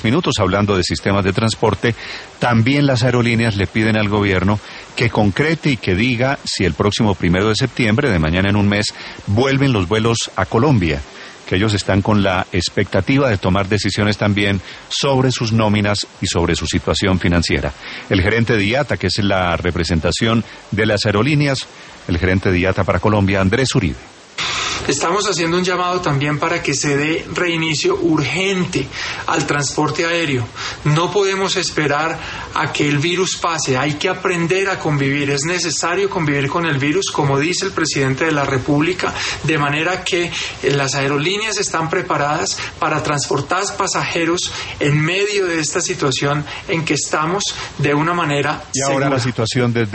minutos hablando de sistemas de transporte. También las aerolíneas le piden al gobierno que concrete y que diga si el próximo 1 de septiembre, de mañana en un mes, vuelven los vuelos a Colombia, que ellos están con la expectativa de tomar decisiones también sobre sus nóminas y sobre su situación financiera. El gerente de IATA, que es la representación de las aerolíneas, el gerente de IATA para Colombia, Andrés Uribe. Estamos haciendo un llamado también para que se dé reinicio urgente al transporte aéreo. No podemos esperar a que el virus pase, hay que aprender a convivir. Es necesario convivir con el virus, como dice el presidente de la República, de manera que las aerolíneas están preparadas para transportar pasajeros en medio de esta situación en que estamos de una manera segura. Y ahora la situación desde